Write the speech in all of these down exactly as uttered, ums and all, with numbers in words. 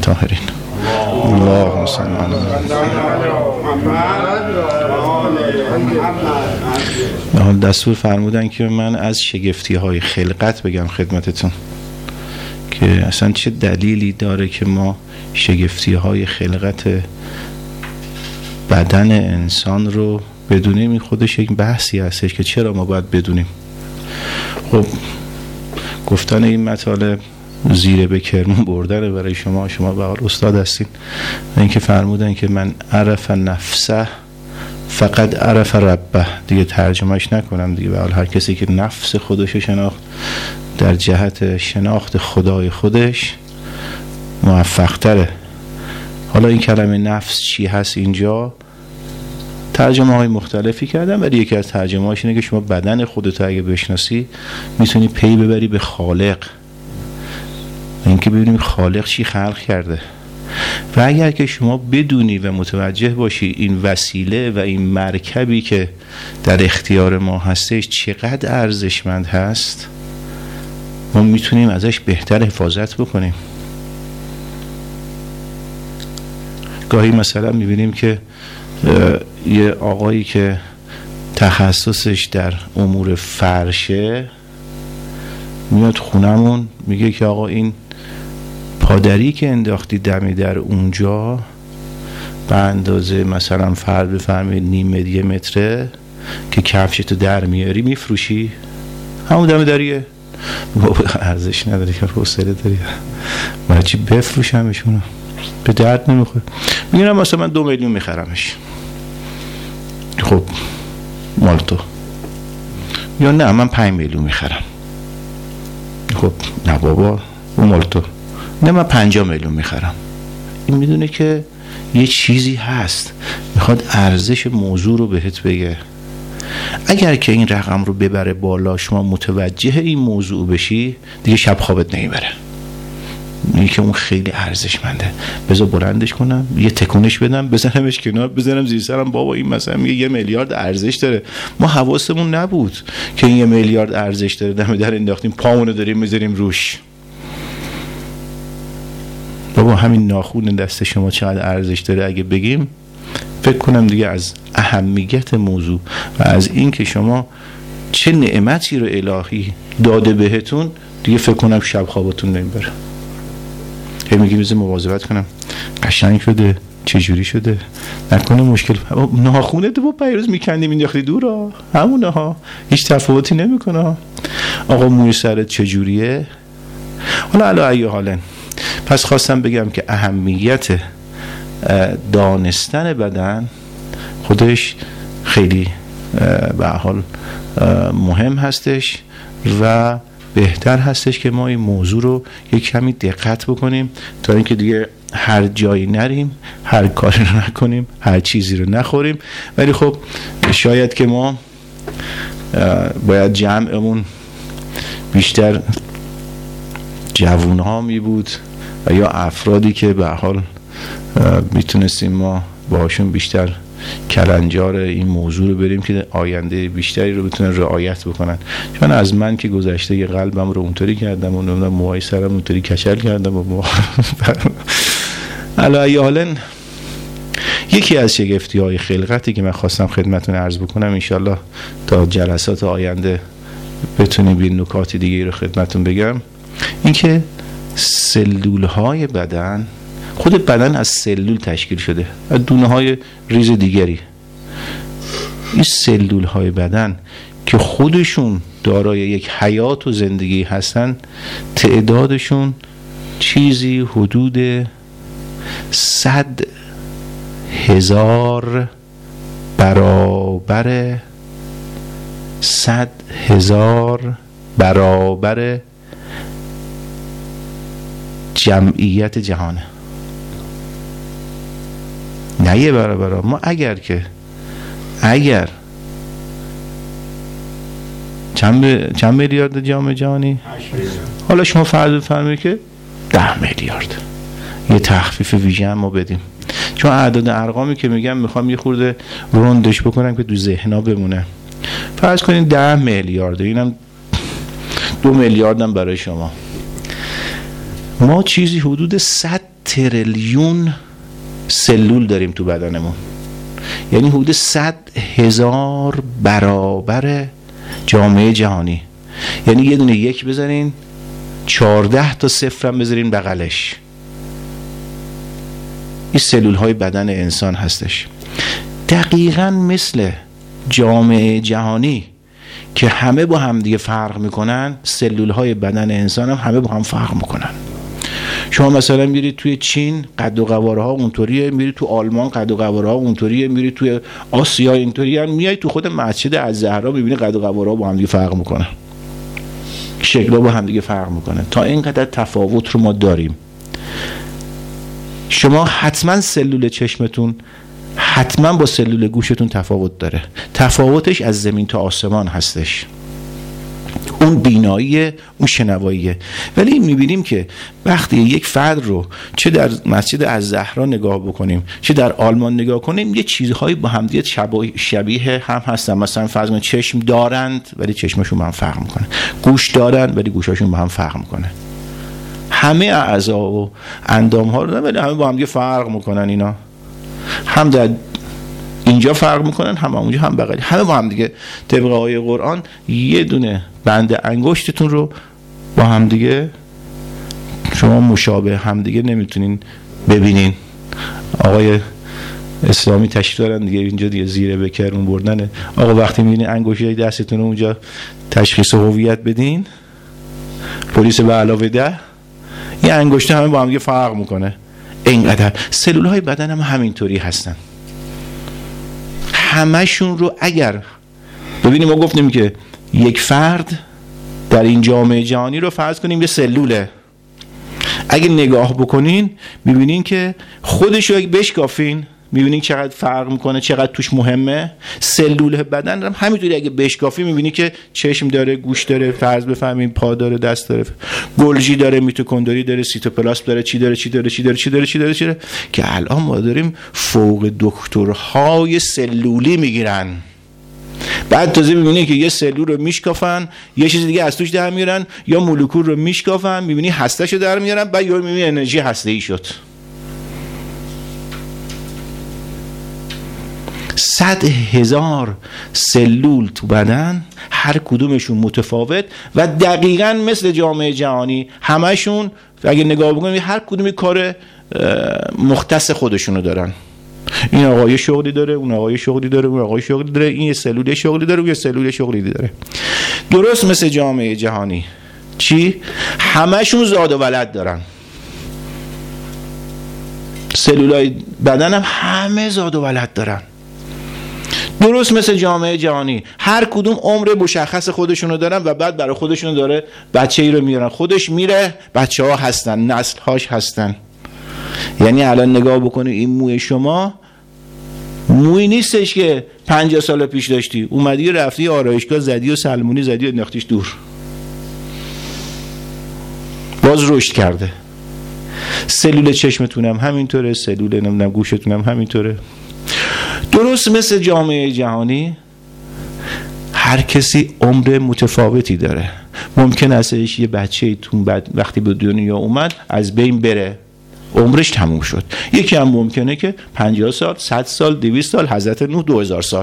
الطاهرین. اللهم صل علی محمد. دستور فرمودن که من از شگفتی های خلقت بگم خدمتتون که اصلا چه دلیلی داره که ما شگفتی های خلقت بدن انسان رو بدونیم. این خودش یک بحثی هستش که چرا ما باید بدونیم. خب گفتن این مطالب زیره به کرمون بردنه برای شما. شما به حال استاد هستین. اینکه فرمودن که من عرف نفسه فقط عرف ربه، دیگه ترجمهش نکنم دیگه. به حال هر کسی که نفس خودش شناخت در جهت شناخت خدای خودش موفق تره. حالا این کلمه نفس چی هست اینجا؟ ترجمه های مختلفی کردم، ولی یکی از ترجمه هاش اینه که شما بدن خودت اگه بشناسی میتونی پی ببری به خالق، اینکه ببینیم خالق چی خلق کرده. و اگر که شما بدونی و متوجه باشی این وسیله و این مرکبی که در اختیار ما هستش چقدر ارزشمند هست، ما میتونیم ازش بهتر حفاظت بکنیم. گاهی مثلا میبینیم که یه آقایی که تخصصش در امور فرشه میاد خونمون میگه که آقا این پادری که انداختی دمی در اونجا به اندازه مثلا فرد بفرمایید نیم متر یه متره که کفشتو در میاری میفروشی؟ همون دمی دریه؟ بابا ارزش نداره که حوصله داری من چی بفروشمشونو؟ به درد نمیخوره. میگم مثلا من دو میلیون میخرمش. خب مال تو. یا نه من پنج میلیون میخرم. خب نه بابا اون مال تو. نه من پنجاه میلیون میخرم. این میدونه که یه چیزی هست، میخواد ارزش موضوع رو بهت بگه. اگر که این رقم رو ببره بالا شما متوجه این موضوع بشی دیگه شب خوابت نمیبره. این که اون خیلی ارزشمنده، بذار بلندش کنم یه تکونش بدم بزنمش کنار بزنم زیر سرم. بابا این مثلا میگه یه میلیارد ارزش داره، ما حواسمون نبود که این یه میلیارد ارزش داره، دم در انداختیم پامونو داریم میذاریم روش. بابا همین ناخون دست شما چقدر ارزش داره اگه بگیم، فکر کنم دیگه از اهمیت موضوع و از این که شما چه نعمتی رو الهی داده بهتون دیگه فکر کنم شب خوابتون نمیبره. هی میگی بذار مواظبت کنم قشنگ شده چجوری شده نکنه مشکل. ناخونت با پیروز میکندی مینداختی دورا همونه ها، هیچ تفاوتی نمیکنه. آقا موی سرت چجوریه؟ حالا علا ای حالن. پس خواستم بگم که اهمیت دانستن بدن خودش خیلی به حال مهم هستش و بهتر هستش که ما این موضوع رو یک کمی دقت بکنیم تا اینکه دیگه هر جایی نریم، هر کاری رو نکنیم، هر چیزی رو نخوریم. ولی خب شاید که ما باید جمعمون بیشتر جوون ها می بود و یا افرادی که به حال میتونستیم ما باشون بیشتر کلنجار این موضوع رو بریم که آینده بیشتری رو بتونن رعایت بکنن. چون از من که گذشته یه قلبم رو اونطوری کردم و نمیدونم موهای سرم اونطوری کچل کردم و مو... علی حالا یکی از شگفتی های خلقتی که من خواستم خدمتتون عرض بکنم، انشالله تا جلسات آینده بتونیم این نکات دیگه رو خدمتتون بگم، این که سلول های بدن، خود بدن از سلول تشکیل شده، از دونه های ریز دیگری. این سلول های بدن که خودشون دارای یک حیات و زندگی هستن، تعدادشون چیزی حدود صد هزار برابر صد هزار برابر جمعیت جهانه. نه یه برابر. ما اگر که اگر چند چند میلیارد جامعه جهانی، حالا شما فرض بفرمایید که ده میلیارد، یه تخفیف ویژه هم ما بدیم، چون اعداد ارقامی که میگم میخوام یه خورده روندش بکنم که تو ذهنا بمونه. فرض کنین ده میلیارد، اینم دو میلیارد هم برای شما. ما چیزی حدود صد تریلیون سلول داریم تو بدنمون، یعنی حدود صد هزار برابر جامعه جهانی. یعنی یه دونه یک بذارین چهارده تا صفر هم بذارین بغلش، این سلول های بدن انسان هستش. دقیقاً مثل جامعه جهانی که همه با هم دیگه فرق میکنن، سلول های بدن انسان هم همه با هم فرق میکنن. شما مثلا میرید توی چین قد و قواره ها اونطوریه، میرید تو آلمان قد و قواره ها اونطوریه، میرید توی آسیا اینطوریه، میای تو خود مسجد الزهرا میبینی قد و قواره ها با هم دیگه فرق میکنن، شکل‌ها با هم دیگه فرق میکنه. تا اینقدر تفاوت رو ما داریم. شما حتما سلول چشمتون حتما با سلول گوشتون تفاوت داره. تفاوتش از زمین تا آسمان هستش. اون بیناییه، اون شنواییه. ولی میبینیم که وقتی یک فرد رو چه در مسجد الزهرا نگاه بکنیم چه در آلمان نگاه کنیم، یه چیزهایی با همدیگه شبیه هم هستن. مثلا فرض کنید چشم دارند ولی چشمشون با هم فرق میکنه، گوش دارند ولی گوشاشون با هم فرق میکنه، همه اعضا و اندام ها رو ولی همه با هم دیگه فرق میکنن. اینا هم در اینجا فرق میکنن، هم اونجا، هم بغلی، همه با هم دیگه. طبق آیه قرآن یه دونه بند انگشتتون رو با هم دیگه شما مشابه هم دیگه نمیتونین ببینین. آقای اسلامی تشریف دارن دیگه اینجا دیگه زیر بکرون بردنه. آقا وقتی میبینین انگشتای دستتون رو اونجا تشخیص هویت بدین، پلیس به علاوه ده، یه انگشت همه با هم دیگه فرق میکنه. اینقدر سلول های بدن هم همینطوری هستن. همشون رو اگر ببینیم، ما گفتیم که یک فرد در این جامعه جهانی رو فرض کنیم یه سلوله. اگه نگاه بکنین میبینین که خودش رو اگه بشکافین میبینین چقدر فرق میکنه، چقدر توش مهمه. سلول بدن هم همینطوری اگه بشکافی میبینی که چشم داره، گوش داره، فرض بفهمین پا داره، دست داره، گلژی داره، میتوکندری داره، سیتوپلاسم داره، چی داره چی داره چی داره چی داره چی داره چی داره که الان ما داریم فوق دکترهای سلولی میگیرن. بعد تازه میبینی که یه سلول رو میشکافن، یه چیز دیگه از توش در میارن، یا مولکول رو میشکافن میبینی هسته‌شو در میارن، بعد یهو میبینی انرژی هسته‌ای شد. صد هزار سلول تو بدن، هر کدومشون متفاوت و دقیقاً مثل جامعه جهانی همشون اگه نگاه بکنید هر کدومی کار مختص خودشونو دارن. این آقای شغلی داره، اون آقای شغلی داره، اون آقای شغلی داره، این یه سلول شغلی داره، اون یه سلول شغلی داره. درست مثل جامعه جهانی. چی؟ همشون زاد و ولد دارن. سلولای بدن هم همه زاد و ولد دارن. درست مثل جامعه جهانی هر کدوم عمر مشخص خودشونو دارن و بعد برای خودشونو داره بچه ای رو میارن، خودش میره، بچه ها هستن، نسل هاش هستن. یعنی الان نگاه بکنی این موی شما موی نیستش که پنجاه سال پیش داشتی، اومدی رفتی آرایشگاه زدی و سلمونی زدی و انداختیش دور، باز رشد کرده. سلول چشمتونم همینطوره، سلول نمیدونم گوشتونم همینطوره. درست مثل جامعه جهانی هر کسی عمر متفاوتی داره. ممکن است یه بچه تون بعد وقتی به دنیا اومد از بین بره، عمرش تموم شد. یکی هم ممکنه که پنجاه سال، صد سال، دویست سال، حضرت نوح دو هزار سال،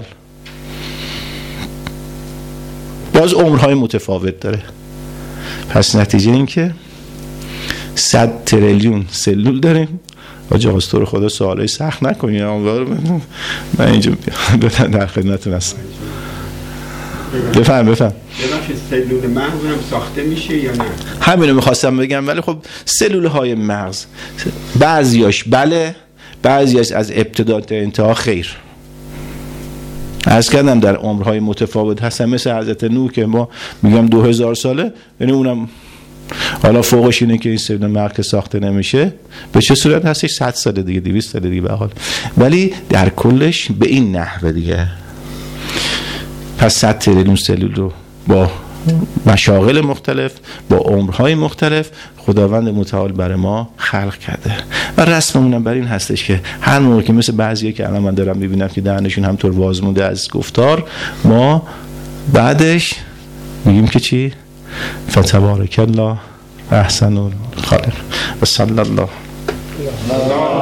باز عمرهای متفاوت داره. پس نتیجه این که صد تریلیون سلول داریم. آجا از تو رو خدا سوالای سخت نکنی، من اینجا در خدمتتون هستم. بفهم بفهم سلول مغز هم ساخته میشه یا نه؟ همینو میخواستم بگم. ولی خب سلول های مغز بعضیاش بله، بعضیاش از ابتدا تا انتها خیر. عرض کردم در عمرهای متفاوت هستن، مثل حضرت نوح که ما میگم دو هزار ساله، یعنی اونم حالا فوقش اینه که این سلول مغز ساخته نمیشه. به چه صورت هستش؟ صد سال دیگه، دویست سال دیگه به حال. ولی در کلش به این نحوه دیگه. پس صد تریلیون سلول رو با مشاغل مختلف، با عمرهای مختلف خداوند متعال برای ما خلق کرده و رسممون هم بر این هستش که هر موقع که مثل بعضیا که الان من دارم میبینم که دهنشون همطور باز مونده از گفتار، ما بعدش میگیم که چی؟ فتبارک الله احسن الخالق و صلی الله قیامت.